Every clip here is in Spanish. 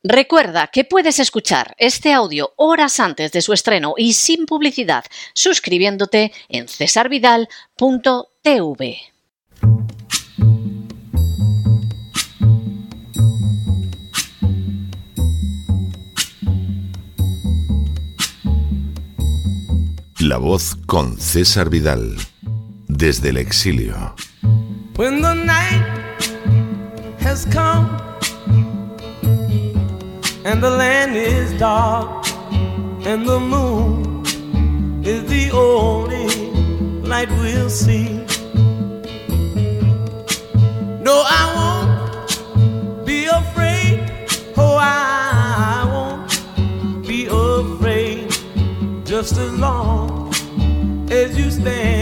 Recuerda que puedes escuchar este audio horas antes de su estreno y sin publicidad suscribiéndote en cesarvidal.tv. La Voz con César Vidal, desde el exilio. When the night has come and the land is dark and the moon is the only light we'll see. No, I won't be afraid. Oh, I won't be afraid. Just as long as you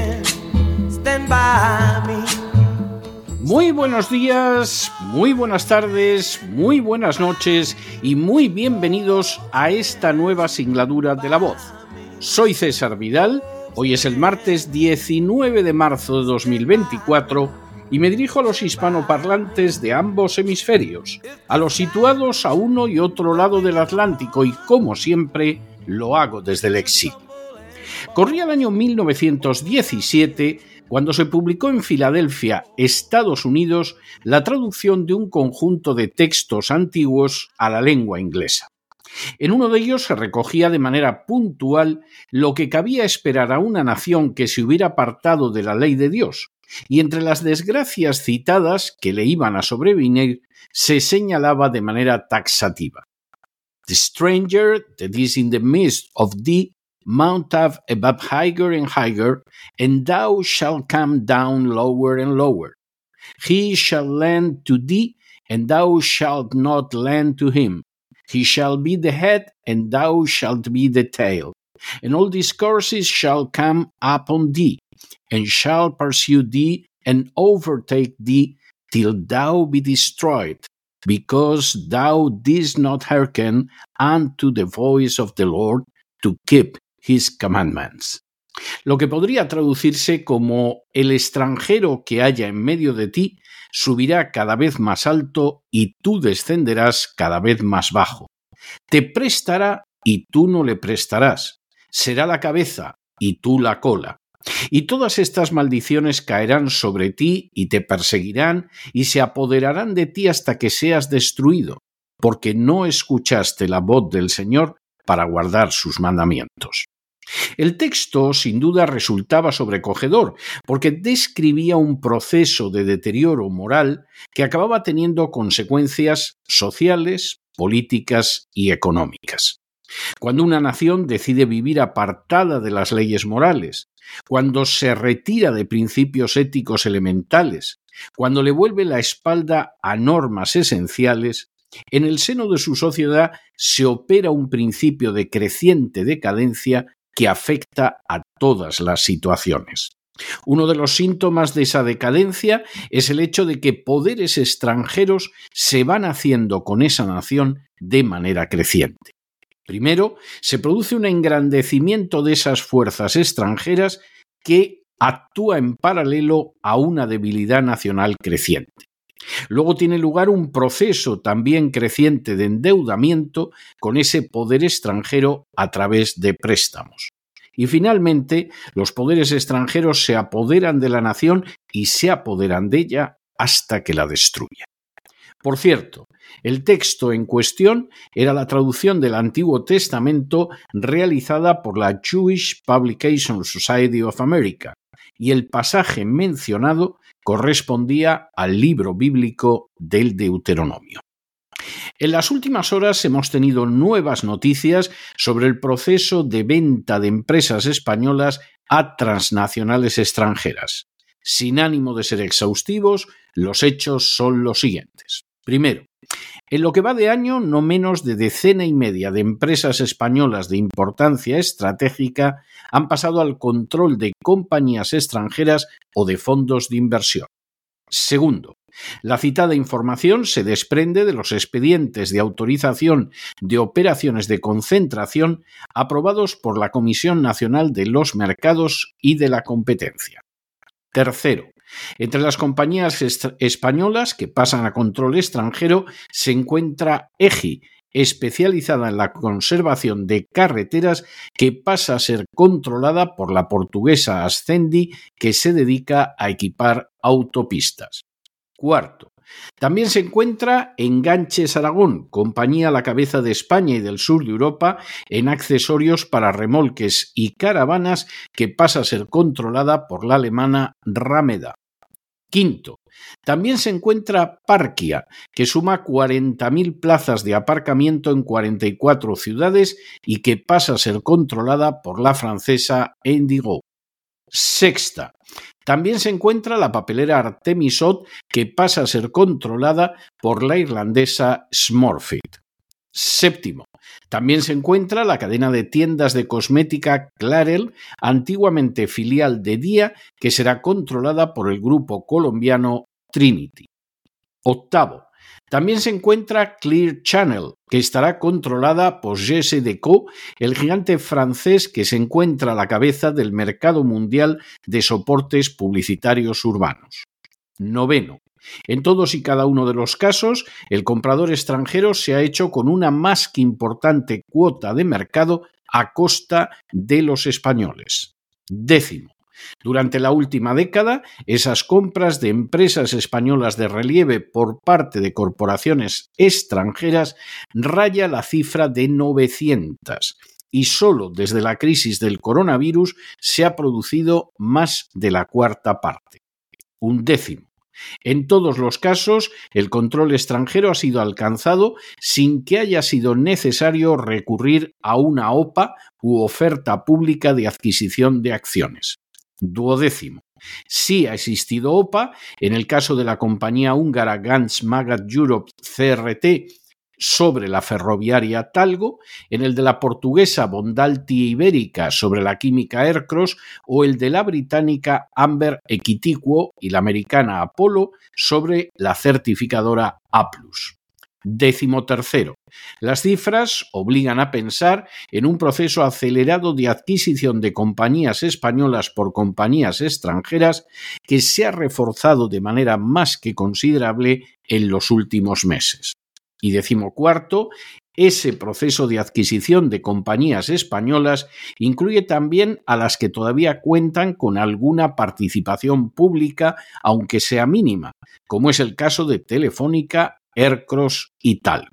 stand by me. Muy buenos días, muy buenas tardes, muy buenas noches y muy bienvenidos a esta nueva singladura de La Voz. Soy César Vidal, hoy es el martes 19 de marzo de 2024 y me dirijo a los hispanoparlantes de ambos hemisferios, a los situados a uno y otro lado del Atlántico y, como siempre, lo hago desde el exilio. Corría el año 1917 cuando se publicó en Filadelfia, Estados Unidos, la traducción de un conjunto de textos antiguos a la lengua inglesa. En uno de ellos se recogía de manera puntual lo que cabía esperar a una nación que se hubiera apartado de la ley de Dios, y entre las desgracias citadas que le iban a sobrevenir se señalaba de manera taxativa: The stranger that is in the midst of thee mount up above higher and higher, and thou shalt come down lower and lower. He shall lend to thee, and thou shalt not lend to him. He shall be the head, and thou shalt be the tail. And all discourses shall come upon thee, and shall pursue thee, and overtake thee, till thou be destroyed, because thou didst not hearken unto the voice of the Lord to keep His commandments. Lo que podría traducirse como: el extranjero que haya en medio de ti subirá cada vez más alto y tú descenderás cada vez más bajo. Te prestará y tú no le prestarás. Será la cabeza y tú la cola. Y todas estas maldiciones caerán sobre ti y te perseguirán y se apoderarán de ti hasta que seas destruido, porque no escuchaste la voz del Señor para guardar sus mandamientos. El texto, sin duda, resultaba sobrecogedor, porque describía un proceso de deterioro moral que acababa teniendo consecuencias sociales, políticas y económicas. Cuando una nación decide vivir apartada de las leyes morales, cuando se retira de principios éticos elementales, cuando le vuelve la espalda a normas esenciales, en el seno de su sociedad se opera un principio de creciente decadencia que afecta a todas las situaciones. Uno de los síntomas de esa decadencia es el hecho de que poderes extranjeros se van haciendo con esa nación de manera creciente. Primero, se produce un engrandecimiento de esas fuerzas extranjeras que actúa en paralelo a una debilidad nacional creciente. Luego tiene lugar un proceso también creciente de endeudamiento con ese poder extranjero a través de préstamos. Y finalmente, los poderes extranjeros se apoderan de la nación y se apoderan de ella hasta que la destruyen. Por cierto, el texto en cuestión era la traducción del Antiguo Testamento realizada por la Jewish Publication Society of America, y el pasaje mencionado correspondía al libro bíblico del Deuteronomio. En las últimas horas hemos tenido nuevas noticias sobre el proceso de venta de empresas españolas a transnacionales extranjeras. Sin ánimo de ser exhaustivos, los hechos son los siguientes. Primero, en lo que va de año, no menos de decena y media de empresas españolas de importancia estratégica han pasado al control de compañías extranjeras o de fondos de inversión. Segundo, la citada información se desprende de los expedientes de autorización de operaciones de concentración aprobados por la Comisión Nacional de los Mercados y de la Competencia. Tercero, entre las compañías españolas que pasan a control extranjero se encuentra EGI, especializada en la conservación de carreteras, que pasa a ser controlada por la portuguesa Ascendi, que se dedica a equipar autopistas. Cuarto, también se encuentra Enganches Aragón, compañía a la cabeza de España y del sur de Europa en accesorios para remolques y caravanas, que pasa a ser controlada por la alemana Rameda. Quinto, también se encuentra Parkia, que suma 40.000 plazas de aparcamiento en 44 ciudades y que pasa a ser controlada por la francesa Indigo. Sexta, también se encuentra la papelera Artemisot, que pasa a ser controlada por la irlandesa Smurfit. Séptimo, también se encuentra la cadena de tiendas de cosmética Clarel, antiguamente filial de Dia, que será controlada por el grupo colombiano Trinity. Octavo, también se encuentra Clear Channel, que estará controlada por GSDeco, el gigante francés que se encuentra a la cabeza del mercado mundial de soportes publicitarios urbanos. Noveno, en todos y cada uno de los casos, el comprador extranjero se ha hecho con una más que importante cuota de mercado a costa de los españoles. Décimo, durante la última década, esas compras de empresas españolas de relieve por parte de corporaciones extranjeras raya la cifra de 900 y solo desde la crisis del coronavirus se ha producido más de la cuarta parte. Undécimo, en todos los casos, el control extranjero ha sido alcanzado sin que haya sido necesario recurrir a una OPA u oferta pública de adquisición de acciones. Duodécimo, sí ha existido OPA en el caso de la compañía húngara Ganz Magad Europe CRT sobre la ferroviaria Talgo, en el de la portuguesa Bondalti Ibérica sobre la química Aircross o el de la británica Amber Equitiquo y la americana Apollo sobre la certificadora A+. 13º. Las cifras obligan a pensar en un proceso acelerado de adquisición de compañías españolas por compañías extranjeras que se ha reforzado de manera más que considerable en los últimos meses. Y 14º, ese proceso de adquisición de compañías españolas incluye también a las que todavía cuentan con alguna participación pública, aunque sea mínima, como es el caso de Telefónica, Aircross y Talgo.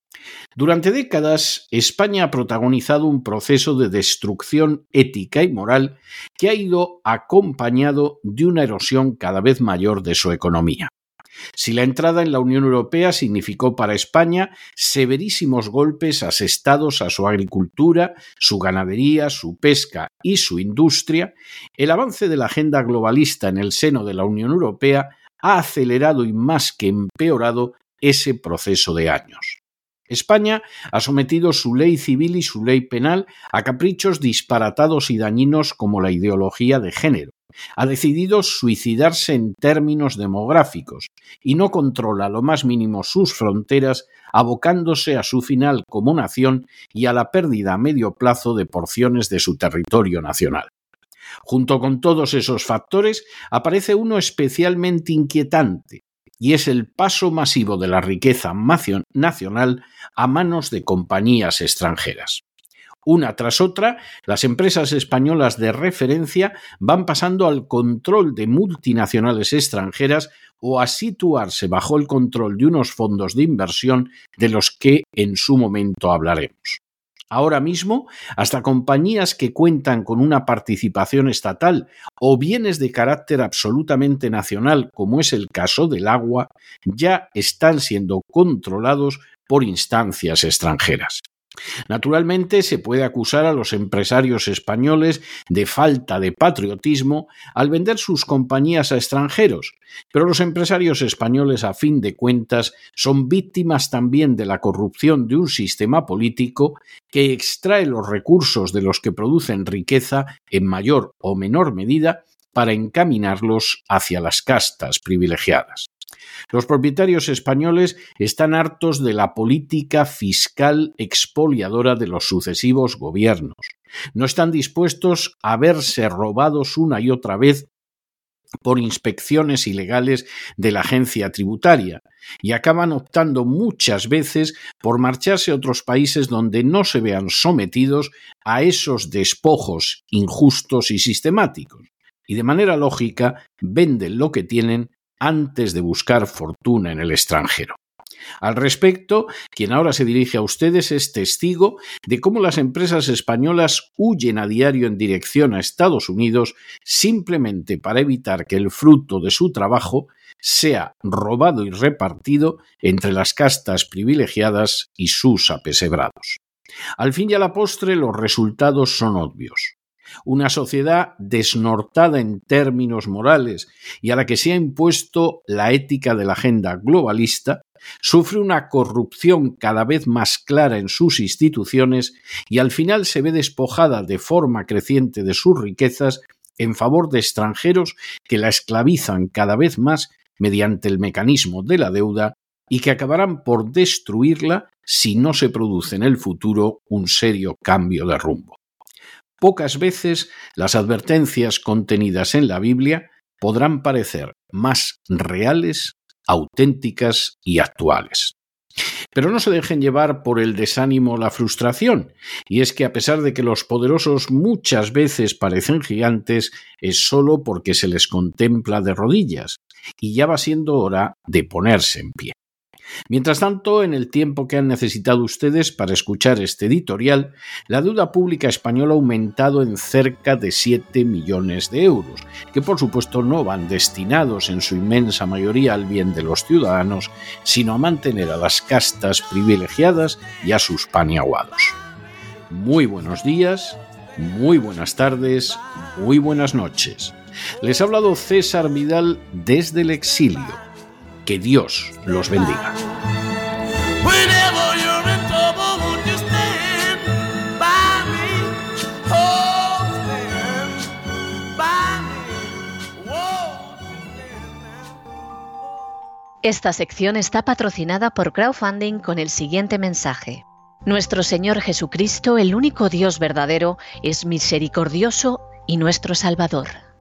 Durante décadas, España ha protagonizado un proceso de destrucción ética y moral que ha ido acompañado de una erosión cada vez mayor de su economía. Si la entrada en la Unión Europea significó para España severísimos golpes asestados a su agricultura, su ganadería, su pesca y su industria, el avance de la agenda globalista en el seno de la Unión Europea ha acelerado y más que empeorado ese proceso de años. España ha sometido su ley civil y su ley penal a caprichos disparatados y dañinos como la ideología de género. Ha decidido suicidarse en términos demográficos y no controla lo más mínimo sus fronteras, abocándose a su final como nación y a la pérdida a medio plazo de porciones de su territorio nacional. Junto con todos esos factores, aparece uno especialmente inquietante, y es el paso masivo de la riqueza nacional a manos de compañías extranjeras. Una tras otra, las empresas españolas de referencia van pasando al control de multinacionales extranjeras o a situarse bajo el control de unos fondos de inversión de los que en su momento hablaremos. Ahora mismo, hasta compañías que cuentan con una participación estatal o bienes de carácter absolutamente nacional, como es el caso del agua, ya están siendo controlados por instancias extranjeras. Naturalmente, se puede acusar a los empresarios españoles de falta de patriotismo al vender sus compañías a extranjeros, pero los empresarios españoles, a fin de cuentas, son víctimas también de la corrupción de un sistema político que extrae los recursos de los que producen riqueza en mayor o menor medida para encaminarlos hacia las castas privilegiadas. Los propietarios españoles están hartos de la política fiscal expoliadora de los sucesivos gobiernos. No están dispuestos a verse robados una y otra vez por inspecciones ilegales de la agencia tributaria y acaban optando muchas veces por marcharse a otros países donde no se vean sometidos a esos despojos injustos y sistemáticos. Y de manera lógica venden lo que tienen antes de buscar fortuna en el extranjero. Al respecto, quien ahora se dirige a ustedes es testigo de cómo las empresas españolas huyen a diario en dirección a Estados Unidos simplemente para evitar que el fruto de su trabajo sea robado y repartido entre las castas privilegiadas y sus apesebrados. Al fin y a la postre, los resultados son obvios. Una sociedad desnortada en términos morales y a la que se ha impuesto la ética de la agenda globalista, sufre una corrupción cada vez más clara en sus instituciones y al final se ve despojada de forma creciente de sus riquezas en favor de extranjeros que la esclavizan cada vez más mediante el mecanismo de la deuda y que acabarán por destruirla si no se produce en el futuro un serio cambio de rumbo. Pocas veces las advertencias contenidas en la Biblia podrán parecer más reales, auténticas y actuales. Pero no se dejen llevar por el desánimo o la frustración, y es que a pesar de que los poderosos muchas veces parecen gigantes, es solo porque se les contempla de rodillas, y ya va siendo hora de ponerse en pie. Mientras tanto, en el tiempo que han necesitado ustedes para escuchar este editorial, la deuda pública española ha aumentado en cerca de 7 millones de euros, que por supuesto no van destinados en su inmensa mayoría al bien de los ciudadanos, sino a mantener a las castas privilegiadas y a sus paniaguados. Muy buenos días, muy buenas tardes, muy buenas noches. Les ha hablado César Vidal desde el exilio. Que Dios los bendiga. Esta sección está patrocinada por crowdfunding con el siguiente mensaje. Nuestro Señor Jesucristo, el único Dios verdadero, es misericordioso y nuestro Salvador.